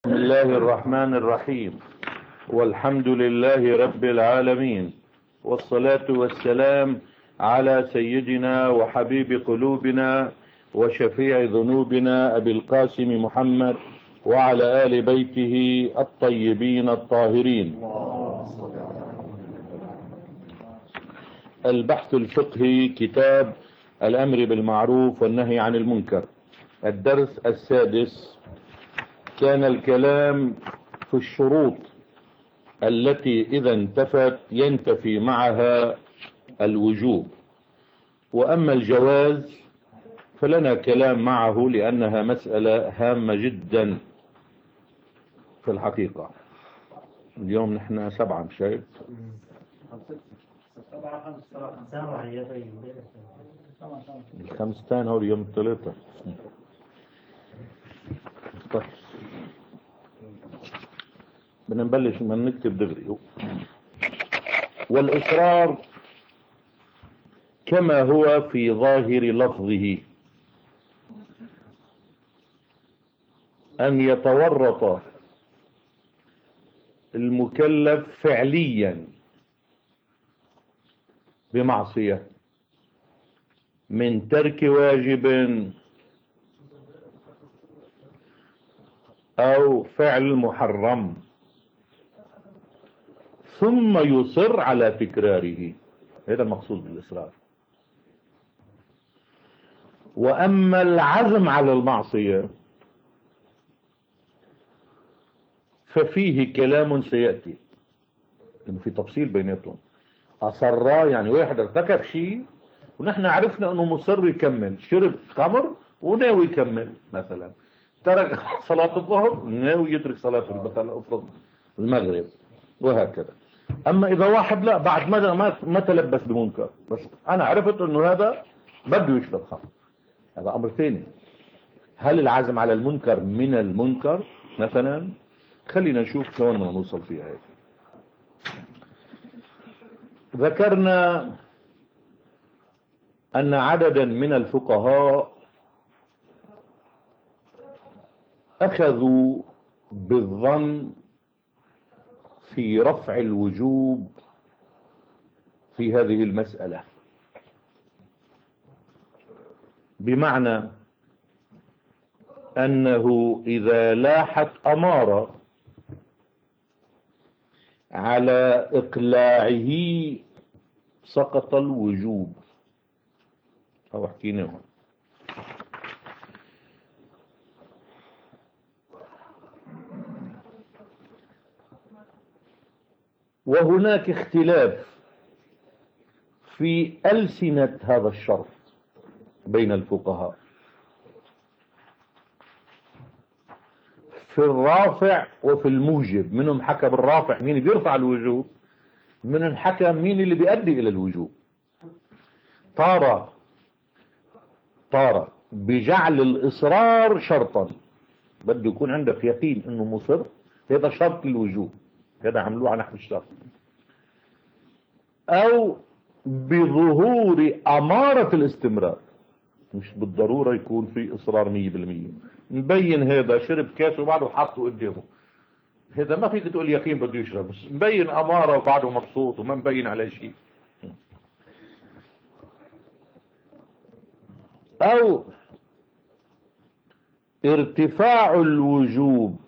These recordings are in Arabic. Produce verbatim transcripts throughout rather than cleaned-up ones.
بسم الله الرحمن الرحيم، والحمد لله رب العالمين، والصلاة والسلام على سيدنا وحبيب قلوبنا وشفيع ذنوبنا أبي القاسم محمد وعلى آل بيته الطيبين الطاهرين. البحث الفقهي، كتاب الأمر بالمعروف والنهي عن المنكر، الدرس السادس. كان الكلام في الشروط التي إذا انتفت ينتفي معها الوجوب، وأما الجواز فلنا كلام معه لأنها مسألة هامة جدا في الحقيقة. اليوم نحن سبعة، مش شايف؟ الخمستان هو اليوم الثلاثة. طيب بدنا نبلش من نكتب دغري. والإصرار كما هو في ظاهر لفظه أن يتورط المكلف فعليا بمعصية من ترك واجب أو فعل محرم ثم يصر على تكراره. هذا المقصود بالإصرار. وأما العزم على المعصية ففيه كلام سيأتي إنه في تفصيل بيناتهم. أصرا يعني واحد ارتكب شيء ونحن عرفنا أنه مصر يكمل، شرب خمر وناوي يكمل، مثلا ترك صلاة الظهر ناوي يترك صلاة مثلا افرض المغرب، وهكذا. أما إذا واحد لا، بعد ما ما تلبس بمنكر، بس أنا عرفت أنه هذا بده يشرب خمر، هذا أمر ثاني. هل العزم على المنكر من المنكر مثلا؟ خلينا نشوف كمان ما نوصل فيها هيك. ذكرنا أن عددا من الفقهاء أخذوا بالظن في رفع الوجوب في هذه المسألة، بمعنى أنه إذا لاحت أمارة على إقلاعه سقط الوجوب. أو حكيناهم. وهناك اختلاف في ألسنة هذا الشرط بين الفقهاء، في الرافع وفي الموجب. منهم حكى بالرافع مين بيرفع الوجوب، منهم حكى مين اللي بيؤدي إلى الوجوب. طار طار بجعل الإصرار شرطا، بده يكون عندك يقين انه مصر، هذا شرط للوجوب، هذا عملوه على نحو الشرط. او بظهور امارة الاستمرار، مش بالضرورة يكون في اصرار مية بالمية. مبين هذا شرب كاس وبعده حطه قدامه، هذا ما فيك تقول يقين بده يشرب، بس مبين امارة وبعده مبسوط وما مبين على شيء. او ارتفاع الوجوب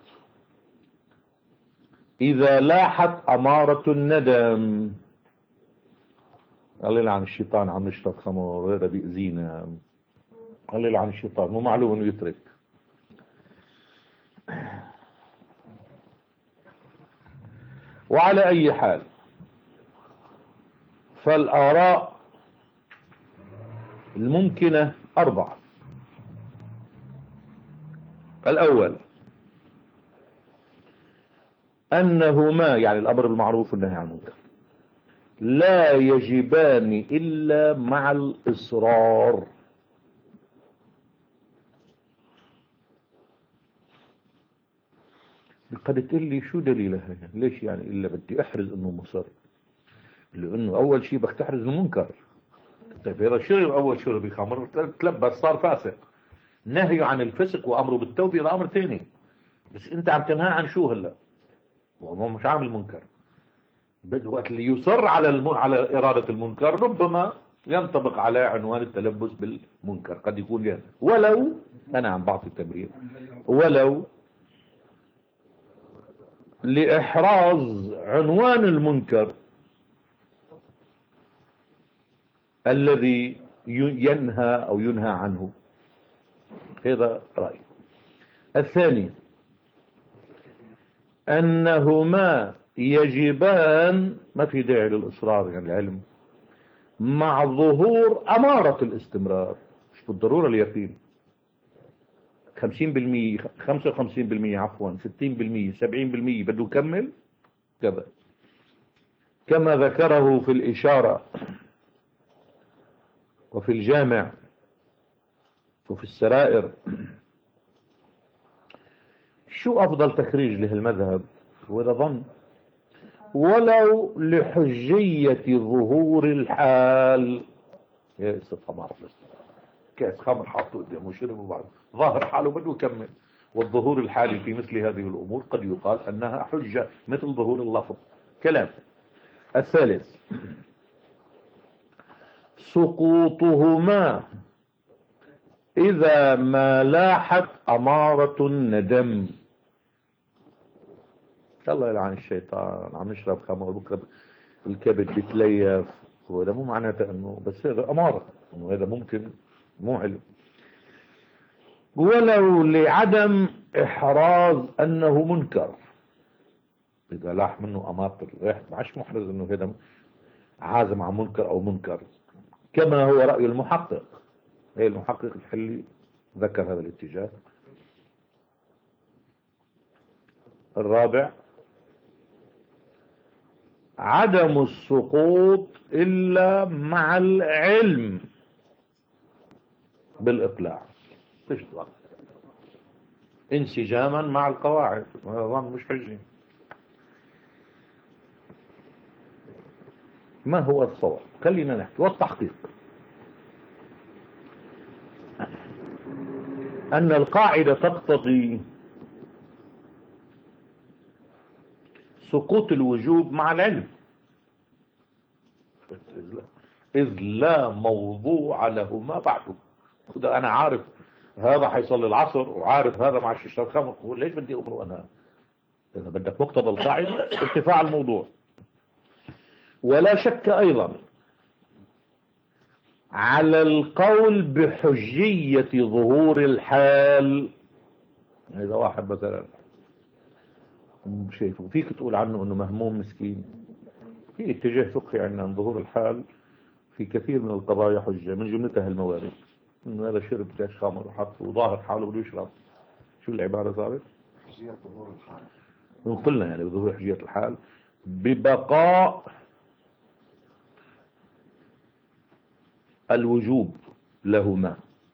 إذا لاحت أمارة الندم. قال لي عن الشيطان عم نشرب خمر، هذا بيأذينا. قال لي عن الشيطان، مو معلوم انه يترك. وعلى أي حال فالآراء الممكنة أربعة. الأول أنهما يعني الأمر بالمعروف والنهي عن المنكر لا يجبان إلا مع الإصرار. قد تقول لي شو دليلها يعني؟ ليش يعني إلا بدي أحرز أنه مصر؟ لأنه أول شيء بدك تحرز المنكر. طيب إذا شرب أول شرب الخمر تلبس صار فاسق، نهي عن الفسق وأمره بالتوبة هذا أمر ثاني. بس انت عم تنهى عن شو هلا؟ هو مش عامل منكر. بس وقت اللي يصر على الم... على إرادة المنكر ربما ينطبق على عنوان التلبس بالمنكر، قد يكون جاهز. ولو أنا عم بعطي التبرير، ولو لإحراز عنوان المنكر الذي ينهى أو ينهى عنه. هذا رأي. الثاني أنهما يجبان، ما في داعي للإصرار يعني العلم، مع ظهور أمارة الاستمرار، مش بالضرورة اليقين. خمسين بالمية خمسة وخمسين بالمية عفوا ستين بالمية سبعين بالمية بده يكمل كذا، كما ذكره في الإشارة وفي الجامع وفي السرائر. شو أفضل تخريج لهالمذهب؟ وإذا ظن ولو لحجية ظهور الحال. يا استاذ خمر، كاس خمر حاطه قدامه شرب وبعد ظاهر حاله بده يكمل. والظهور الحالي في مثل هذه الأمور قد يقال أنها حجة مثل ظهور اللفظ. كلام. الثالث سقوطهما إذا ما لاحت أمارة الندم. الله يلعن الشيطان، عم نشرب خمر بكره الكبد بتليف، وهذا مو معناته انه، بس هذا اماره انه هذا ممكن، مو علم. ولو لعدم احراز انه منكر، اذا لاح منه اماره الريح معش محرز انه هذا عازم عن منكر او منكر، كما هو راي المحقق. هي المحقق الحلي ذكر هذا الاتجاه. الرابع عدم السقوط إلا مع العلم بالإقلاع، تشتغل انسجاما مع القواعد. هذا مش حجي. ما هو الصواب؟ خلينا نحكي. والتحقيق أن القاعدة تقتضي سقوط الوجوب مع العلم، إذ لا موضوع لهما بعده. ده أنا عارف هذا حيصلي العصر وعارف هذا مع الشيشة خمر، ليش بدي أمره أنا؟ إذا بدك مقتضى القاعدة ارتفاع الموضوع. ولا شك أيضا على القول بحجية ظهور الحال. إذا واحد مثلا شايفه فيك تقول عنه انه مهموم مسكين، في اتجاه فقهي عندنا عن ظهور الحال في كثير من القضايا حجة، من جملتها الموارد. انه هذا شرب كاس خمر وحط وظاهر حاله بده يشرب. شو العبارة صارت؟ حجية ظهور الحال. قلنا يعني بظهور حجية الحال ببقاء الوجوب لهما.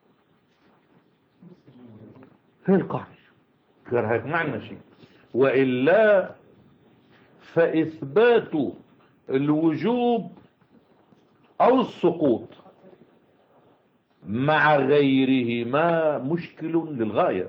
هي القاعدة، غير هيك ما عندنا شيء. وإلا فإثبات الوجوب أو السقوط مع غيرهما مشكل للغاية.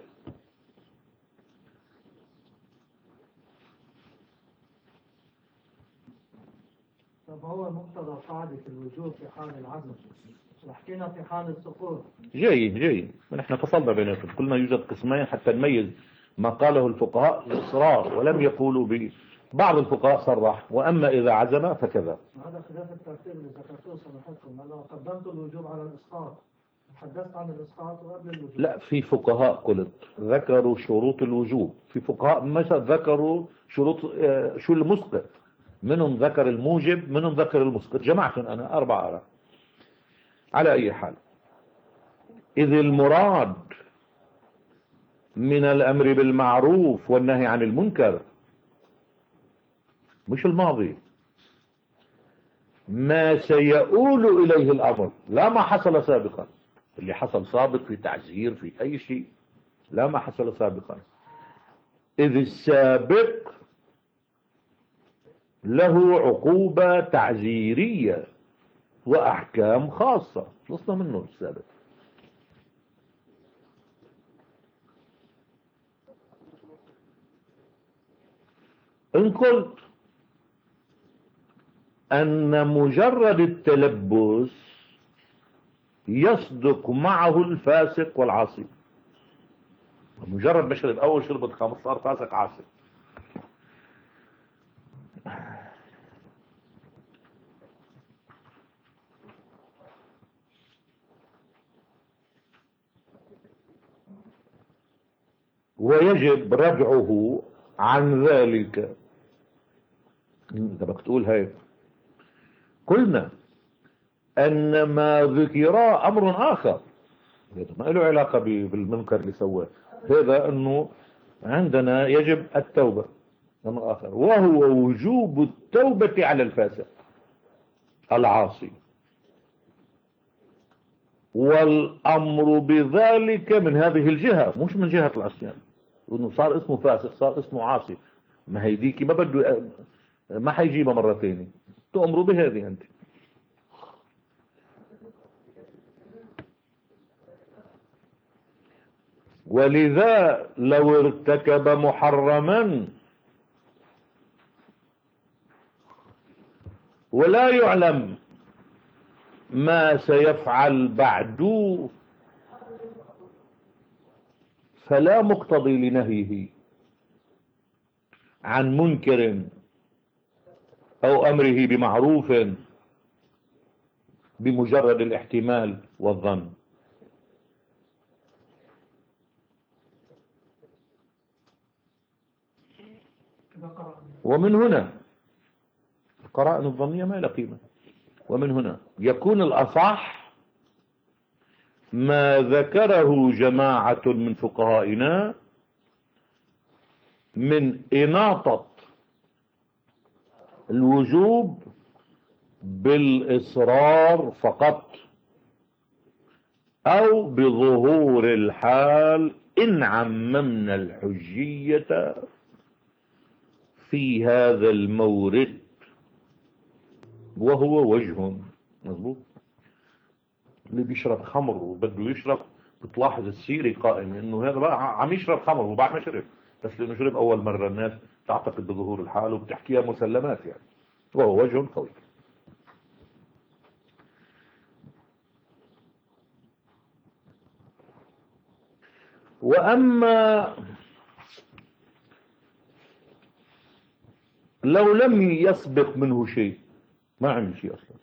طب هو مقتضى قاعدة الوجوب في حال العدم، وحكينا في حال السقوط. جيد جيد، نحن فصلنا بيناتهم. كل ما يوجد قسمين حتى نميز ما قاله الفقهاء الإصرار، ولم يقولوا ب بعض الفقهاء صرح، وأما إذا عزم فكذا. هذا خلاف الترتيب اللي ذكرتوه صراحتكم. أنا قدمت الوجوب على الإسقاط، تحدثت عن الإسقاط وقبل الوجوب. لا، في فقهاء قلت ذكروا شروط الوجوب، في فقهاء مثلا ذكروا شروط شو المسقط، منهم ذكر الموجب، منهم ذكر المسقط. جمعت أنا أربع آراء. على أي حال، إذ المراد من الأمر بالمعروف والنهي عن المنكر مش الماضي، ما سيؤول إليه الأمر، لا ما حصل سابقا. اللي حصل سابق في تعزير في أي شيء، لا ما حصل سابقا. إذ السابق له عقوبة تعزيرية وأحكام خاصة، خلصنا منه السابق. إن قلت أن مجرد التلبس يصدق معه الفاسق والعاصي، مجرد ما شرب أول شربة خمر صار فاسق عاصي. ويجب ردعه عن ذلك. انت بدك تقول هيك. قلنا ان ما ذكر امر اخر، هذا ما له علاقة بالمنكر اللي سواه، هذا انه عندنا يجب التوبة، امر اخر وهو وجوب التوبة على الفاسق العاصي، والامر بذلك من هذه الجهة مش من جهة العصيان، انه صار اسمه فاسق صار اسمه عاصي، ما هيديكي ما بده ما حيجيبها مرة ثانية، تؤمروا بهذه انت. ولذا لو ارتكب محرما ولا يعلم ما سيفعل بعد فلا مقتضي لنهيه عن منكر أو أمره بمعروف بمجرد الاحتمال والظن. ومن هنا القرائن الظنية ما لها قيمة. ومن هنا يكون الأصح ما ذكره جماعة من فقهائنا من إناطة الوجوب بالإصرار فقط أو بظهور الحال إن عممنا الحجية في هذا المورد، وهو وجه مظبوط. اللي بيشرب خمر وبده يشرب بتلاحظ السيرة قائمة انه هذا بقى عم يشرب خمر وبعد ما شرب، بس لانه شرب اول مرة الناس تعتقد بظهور الحال وبتحكيها مسلمات يعني، وهو وجه قوي. واما لو لم يسبق منه شيء، ما عمل شيء اصلا،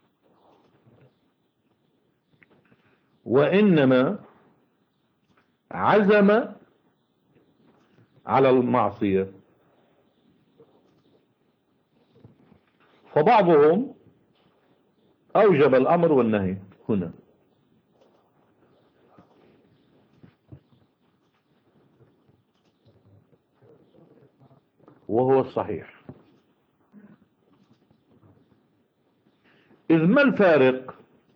وانما عزم على المعصية، فبعضهم اوجب الامر والنهي هنا، وهو الصحيح. إذ ما الفارق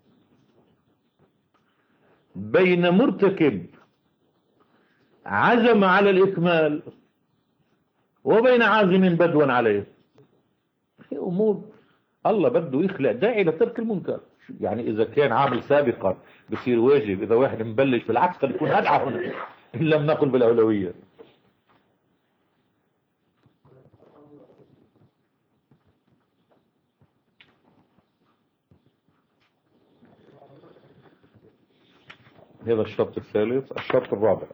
بين مرتكب عزم على الإكمال وبين عازم بدوا عليه؟ في أمور الله بده يخلق داعي لترك المنكر. يعني إذا كان عامل سابقا بصير واجب، إذا واحد مبلش بالعكس قد يكون أدعى هنا إن لم نقل بالأولوية. هذا الشرط الثالث. الشرط الرابع،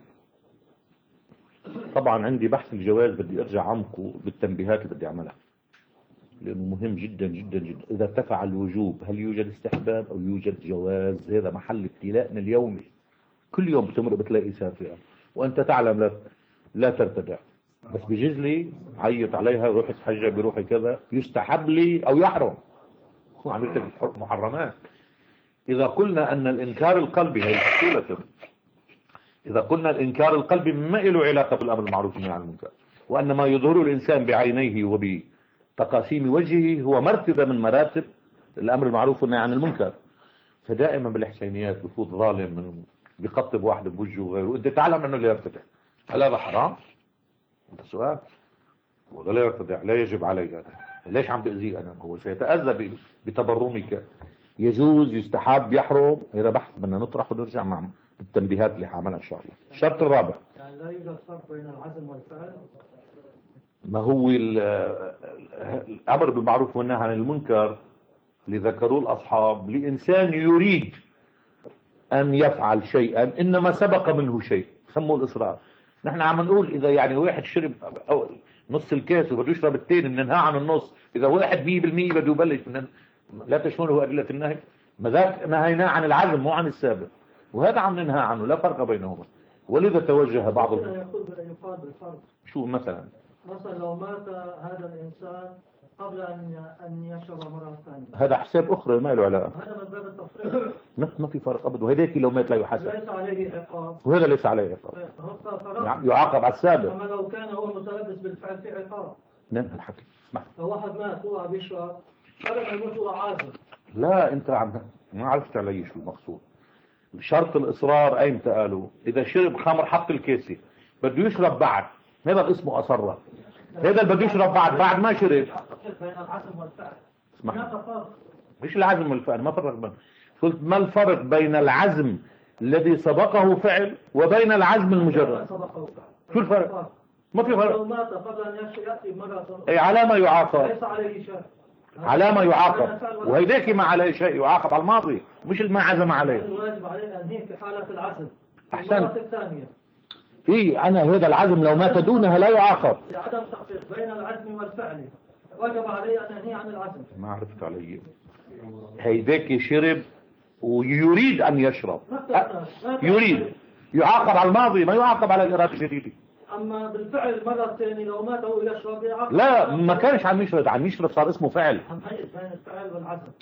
طبعا عندي بحث الجواز بدي ارجع عمقه بالتنبيهات اللي بدي اعملها، لانه مهم جدا جدا جدا. اذا ارتفع الوجوب هل يوجد استحباب او يوجد جواز؟ هذا محل ابتلاءنا اليومي، كل يوم بتمر بتلاقي سافئة وانت تعلم لا لا ترتدع، بس بجيز لي عيط عليها روح تحجب بروحي كذا، يستحب لي او يحرم، هو عم يرتكب محرمات. إذا قلنا أن الإنكار القلبي هي الحصولة، إذا قلنا الإنكار القلبي ما له علاقة بالأمر المعروف والنهي عن المنكر، وأن ما يظهره الإنسان بعينيه وبتقاسيم وجهه هو مرتبة من مراتب الأمر المعروف والنهي عن المنكر، فدائما بالحسينيات بفوت ظالم من بيقطب واحد بوجهه وغيره، وأنت تعلم أنه لا يرتدع، هل هذا حرام؟ هذا سؤال. ولا لا يرتدع لا يجب علي هذا، ليش عم بأذيه أنا؟ هو سيتأذى بتبرمك، يجوز يستحب يحرم؟ هذا بحث بدنا نطرح ونرجع مع التنبيهات اللي حعملها ان شاء الله. الشرط الرابع، يعني لا يوجد فرق بين العزم والفعل؟ ما هو ال- الأمر بالمعروف والنهي عن المنكر اللي ذكروه الأصحاب لإنسان يريد أن يفعل شيئا إنما سبق منه شيء، سموه الإصرار. نحن عم نقول إذا يعني واحد شرب أو نص الكاس وبده يشرب الثاني بننهى عن النص، إذا واحد مية بالمية بده يبلش من لا تشمله أدلة النهي، ما ذاك نهيناه عن العزم مو عن السابق، وهذا عم ننهى عنه، لا فرق بينهما. ولذا توجه بعض هنا يقول يقال بالفرق. شو مثلا مثلا لو مات هذا الإنسان قبل أن أن يشرب مرة ثانية، هذا حساب أخرى ما له علاقة، هذا من باب التفريق، ما ما في فرق أبدا. وهذاك لو مات لا يحاسب، ليس عليه عقاب، وهذا ليس عليه عقاب، هو فرق. يعاقب على السابق. أما لو كان هو متلبس بالفعل في عقاب، نعم الحكي اسمع. لو واحد مات هو عم يشرب قبل ما يموت هو عازم، لا أنت عم ما عرفت علي شو المقصود. شرط الإصرار أيمتى قالوا؟ إذا شرب خمر حط الكاسة بده يشرب بعد، هذا اسمه أصرة. هذا اللي بده يشرب بعد بعد ما شرب. بين العزم والفعل اسمع، هناك فرق. مش العزم والفعل، ما فرق بين. قلت ما الفرق بين العزم الذي سبقه فعل وبين العزم المجرد؟ شو الفرق؟ ما في لو فرق. مات قبل أن يأتي مرة أي على ما يعاقب، ليس عليه شيء، على ما يعاقب. وهيداك ما عليه شيء، يعاقب على الماضي مش اللي ما عزم عليه. الواجب عليه أن في حالة العزم أحسنت. المرة الثانية إيه أنا هذا العزم لو مات دونها لا يعاقب. لعدم تحقيق بين العزم والفعل وجب عليه أن ينهي عن العزم. ما عرفت علي. هيداك شرب ويريد أن يشرب، أه يريد، يعاقب على الماضي ما يعاقب على الإرادة الجديدة. أما بالفعل المرة الثانية لو مات هو يشرب يعاقب. لا ما كانش عم يشرب، عم يشرب صار اسمه فعل. هنميز بين الفعل والعزم.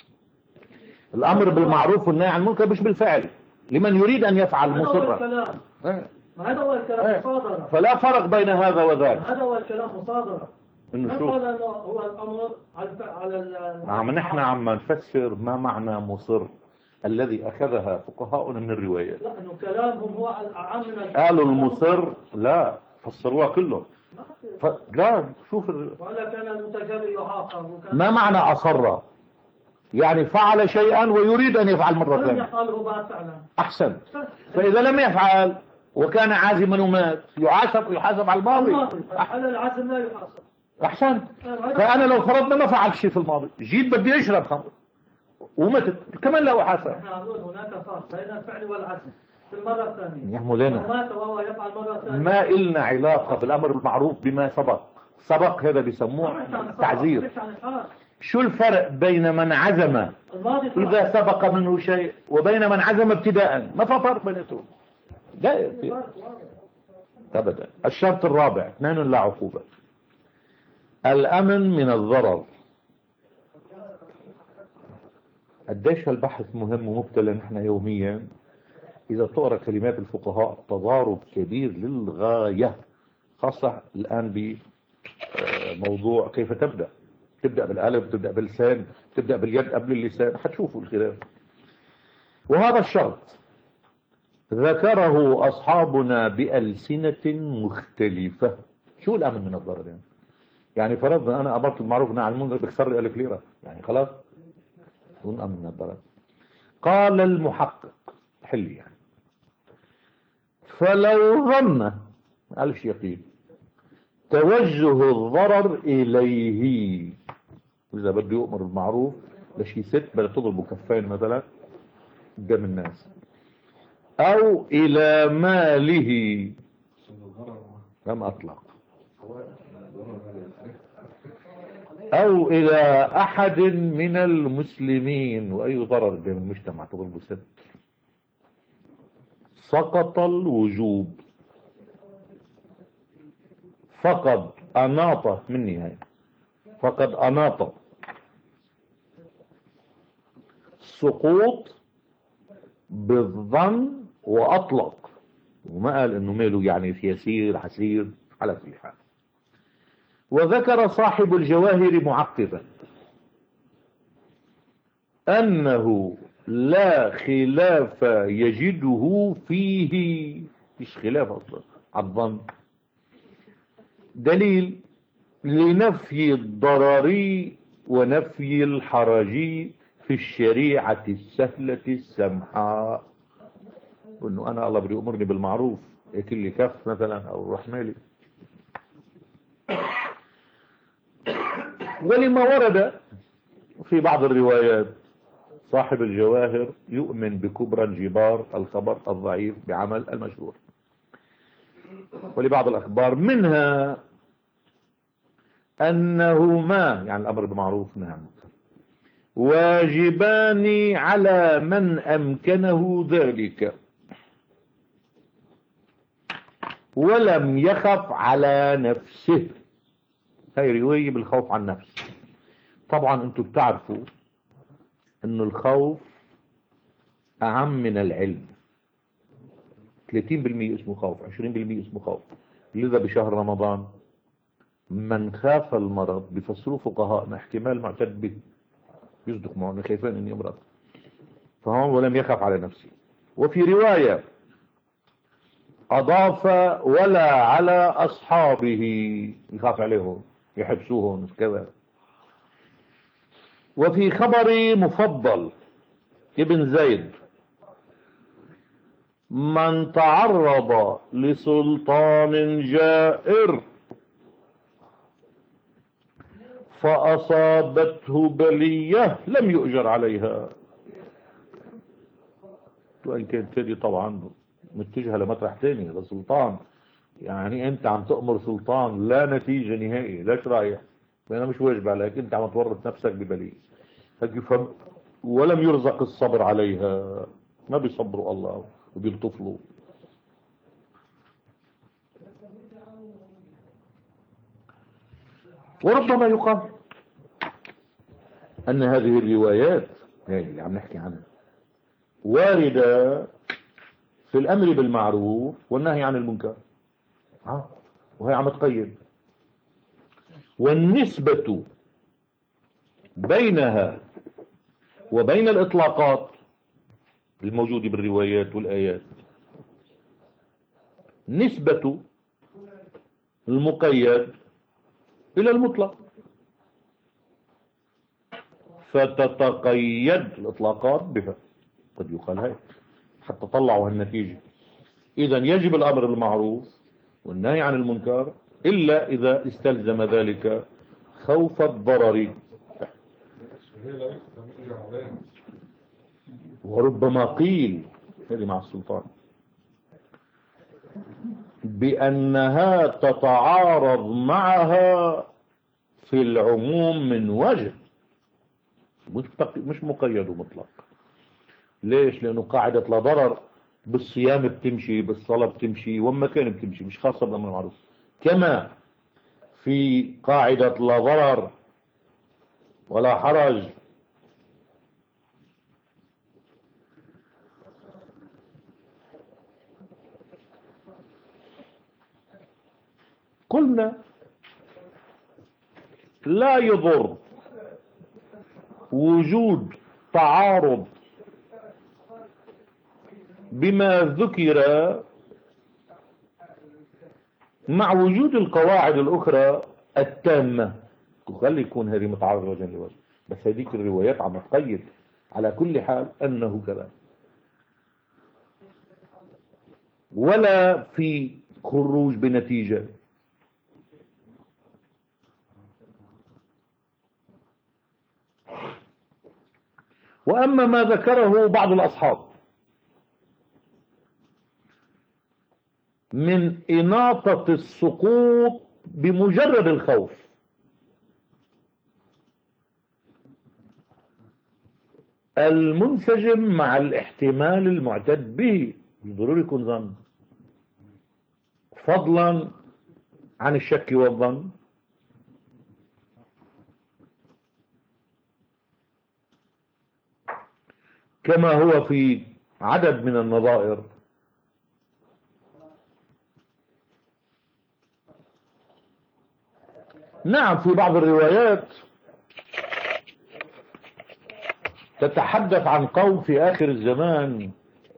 الأمر بالمعروف والنهي عن المنكر مش بالفعل، لمن يريد أن يفعل هذا هو مصرا. الكلام، إيه. هذا هو الكلام إيه. مصادرة. فلا فرق بين هذا وذاك. هذا هو الكلام مصادرة. إنه شو؟ نقول أنه هو الأمر على الف- على ال- نعم نحن عم نفسر ما معنى مصر الذي أخذها فقهاؤنا من الروايات. لا إنه كلامهم هو الأعم من ال- قالوا المصر لا فسروها كله. ف... لا شوف ال... ولا كان المتجري يعاقب وكان ما معنى أصر؟ يعني فعل شيئا ويريد أن يفعل مرة ولم ثانية. يفعله بعد فعلا. أحسن. فإذا لم يفعل وكان عازما ومات يحاسب يحاسب على الماضي. الماضي على العزم لا يحاسب. أحسن. فأنا لو فرضنا ما فعلت شيء في الماضي، جيت بدي أشرب خمر ومتت كمان لا أحاسب. نحن نقول هناك فرق بين الفعل والعزم في المرة الثانية. يا مولانا لو مات وهو يفعل مرة ثانية ما إلنا علاقة بالأمر المعروف بما سبق. سبق هذا بيسموه تعزير. ليس عن الحال. شو الفرق بين من عزم الماضي فرق. إذا سبق منه شيء وبين من عزم ابتداء؟ ما في فرق بيناتهم. لا في- فرق واضح. أبدا. الشرط الرابع اثنين لا عقوبة، الأمن من الضرر. قديش هالبحث مهم ومبتلى نحن يوميا. إذا تقرأ كلمات الفقهاء تضارب كبير للغاية، خاصة الآن بموضوع كيف تبدأ. تبدأ بالألف، تبدأ باللسان، تبدأ باليد قبل اللسان، حتشوفوا الخلاف. وهذا الشرط ذكره أصحابنا بألسنة مختلفة. شو الأمن من الضرر يعني؟ يعني فرضنا أنا أمرت المعروف والنهي عن المنكر بكسر لي ألف ليرة، يعني خلاص شو الأمن من الضرر؟ قال المحقق حلي يعني فلو ظن ألف يقين توجه الضرر إليه، إذا بده يؤمر بالمعروف لشي ست بدها تضربه كفين مثلا قدام الناس، أو إلى ماله لم أطلق، أو إلى أحد من المسلمين. وأي ضرر بين المجتمع تضربه ست سقط الوجوب. فقد أناط مني هاي فقد أناط سقوط بالظن وأطلق، وما قال إنه ماله يعني يسير حسير على كل حال. وذكر صاحب الجواهر معقبا أنه لا خلاف يجده فيه، مش خلاف أصلا على الظن، دليل لنفي الضرر ونفي الحرج في الشريعة السهلة السمحاء. انه انا الله بدي امرني بالمعروف ياكل لي كف مثلا او روح مالي. ولما ورد في بعض الروايات صاحب الجواهر يؤمن بكبرى انجبار الخبر الضعيف بعمل المشهور، ولبعض الأخبار منها أنهما يعني الأمر بالمعروف نعم واجبان على من أمكنه ذلك ولم يخف على نفسه. هاي رواية بالخوف عن نفسه. طبعا انتم بتعرفوا انه الخوف اعم من العلم. ثلاثين بالمئة اسمه خوف، عشرين بالمئة اسمه خوف. لذا بشهر رمضان من خاف المرض بفسروه فقهاءنا احتمال معتد به، يصدق معه خايفين ان يمرض، فهون ولم يخف على نفسه. وفي رواية اضاف ولا على اصحابه، يخاف عليهم يحبسوهم كذا. وفي خبر مفضل ابن زيد من تعرض لسلطان جائر فأصابته بلية لم يؤجر عليها. وإن كانت تدي طبعا متجهة لمطرح تاني لسلطان، يعني انت عم تأمر سلطان لا نتيجة نهائية، ليش رايح؟ انا مش واجب عليك، انت عم تورط نفسك ببلية. ولم يرزق الصبر عليها، ما بيصبروا الله وبيلطفلوا. وربما يقال ان هذه الروايات اللي عم نحكي عنها واردة في الامر بالمعروف والنهي عن المنكر، ها وهي عم تقيد. والنسبة بينها وبين الإطلاقات الموجودة بالروايات والآيات نسبة المقيد إلى المطلق، فتتقيد الإطلاقات بها. قد يقال هيك حتى طلعوا هالنتيجة. إذا يجب الأمر بالمعروف والنهي عن المنكر إلا إذا استلزم ذلك خوف الضرر. وربما قيل هذه مع السلطان بأنها تتعارض معها في العموم من وجه، مش مقيد ومطلق. ليش؟ لأنه قاعدة لا ضرر بالصيام بتمشي، بالصلاة بتمشي، وما كان بتمشي، مش خاصة بالأمر المعروف. كما في قاعدة لا ضرر ولا حرج قلنا لا يضر وجود تعارض بما ذكر مع وجود القواعد الأخرى التامة. خلي يكون هذه متعارضة وجها لوجه، بس هذيك الروايات عم تقيد. على كل حال أنه كذا، ولا في خروج بنتيجة. وأما ما ذكره بعض الأصحاب من إناطة السقوط بمجرد الخوف، المنسجم مع الاحتمال المعتد به، ضروري يكون ظن، فضلا عن الشك والظن، كما هو في عدد من النظائر. نعم في بعض الروايات تتحدث عن قوم في آخر الزمان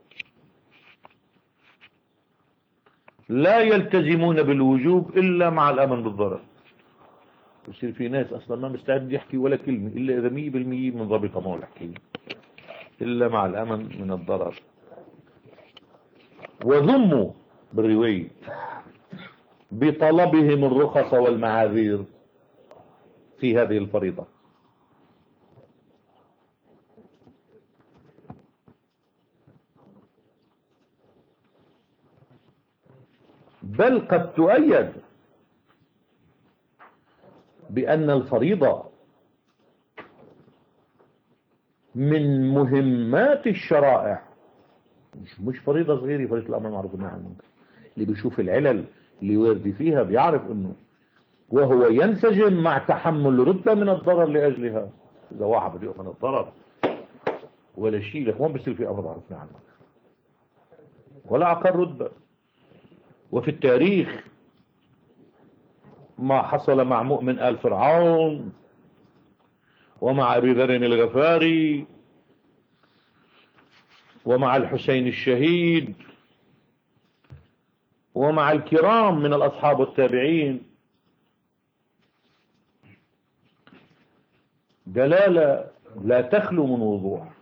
لا يلتزمون بالوجوب إلا مع الأمن بالضرر. يصير في ناس أصلا ما مستعد يحكي ولا كلمة إلا إذا مية بالمية منضبطة معه الحكي، إلا مع الأمن من الضرر. وذموا بالرواية بطلبهم الرخص والمعاذير في هذه الفريضة. بل قد تؤيد بأن الفريضة من مهمات الشرائع، مش مش فريضة صغيرة، فريضة الأمر بالمعروف والنهي عن المنكر. اللي بيشوف العلل اللي وارد فيها بيعرف انه وهو ينسجم مع تحمل رتبة من الضرر لأجلها. إذا واحد بده يؤمن الضرر ولا شيء لك ما بيصير في أمر بالمعروف والنهي عن المنكر ولا أقل رتبة. وفي التاريخ ما حصل مع مؤمن آل فرعون ومع أبي ذر الغفاري ومع الحسين الشهيد ومع الكرام من الأصحاب والتابعين دلالة لا تخلو من وضوح.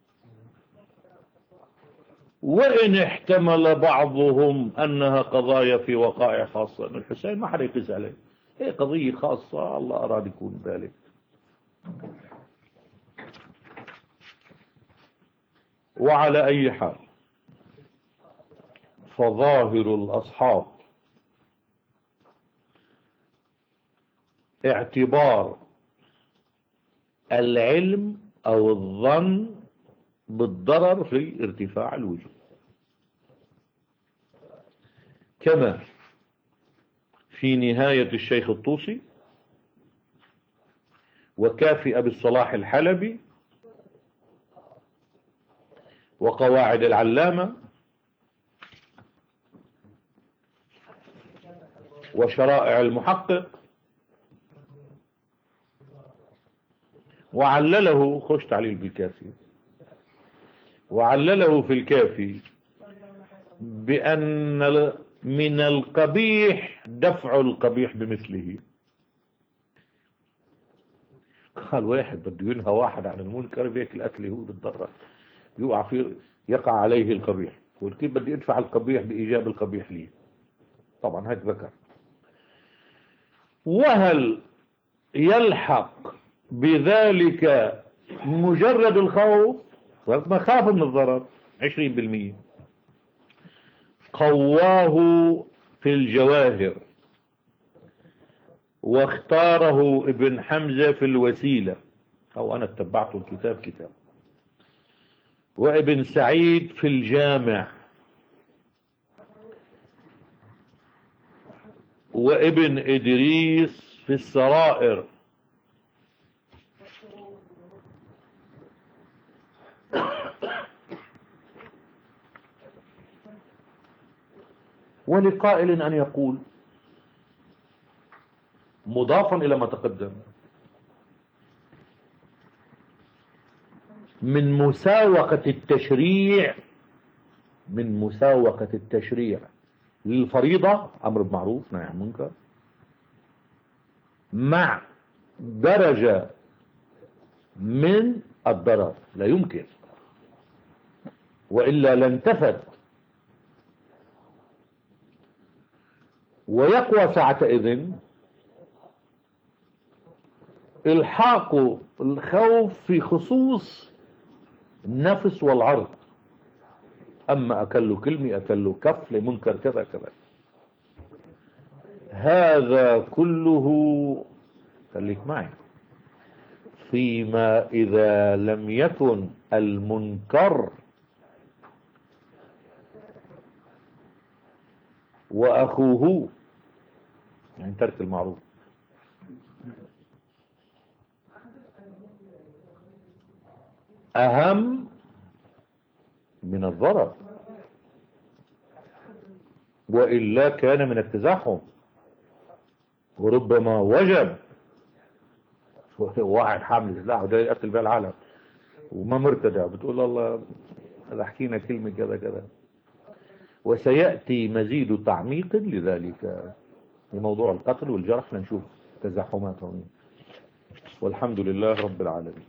وإن احتمل بعضهم أنها قضايا في وقائع خاصة، الحسين ما حدا يقيس عليه، هي قضية خاصة الله أراد يكون ذلك. وعلى أي حال فظاهر الأصحاب اعتبار العلم أو الظن بالضرر في ارتفاع الوجوب، كما في نهاية الشيخ الطوسي وكافي أبي الصلاح الحلبي وقواعد العلامة وشرائع المحقق. وعلله خش تعليل بالكافي، وعلله في الكافي بأن من القبيح دفع القبيح بمثله. قال واحد بده ينهى واحد عن المنكر بيك الأكل هو بالضرر يقع في يقع عليه القبيح، وكيف بدي ادفع القبيح بإيجاب القبيح لي؟ طبعا هيك ذكر. وهل يلحق بذلك مجرد الخوف؟ ما خاف من الضرر عشرين بالمئة. قواه في الجواهر واختاره ابن حمزة في الوسيلة، أو أنا اتبعت الكتاب كتاب، وابن سعيد في الجامع، وابن إدريس في السرائر، ولقائل أن يقول مضافا إلى ما تقدم من مساوقة التشريع من مساوقة التشريع للفريضة أمر بمعروف نهي عن منكر مع درجة من الضرر، لا يمكن، وإلا لانتفت. ويقوى ساعتئذ الحاق الخوف في خصوص النفس والعرض. أما أكلوا كلمة أكلوا كف لمنكر كذا كذا، هذا كله خليك معي فيما إذا لم يكن المنكر وأخوه، يعني ترك المعروف، أهم من الضرر، وإلا كان من التزاحم، وربما وجب واحد حامل سلاح وده يقتل بها العالم وما مرتدع، بتقول الله هذا حكينا كلمة كذا كذا. وسيأتي مزيد تعميق لذلك لموضوع القتل والجرح، لنشوف تزاحمات هون. والحمد لله رب العالمين.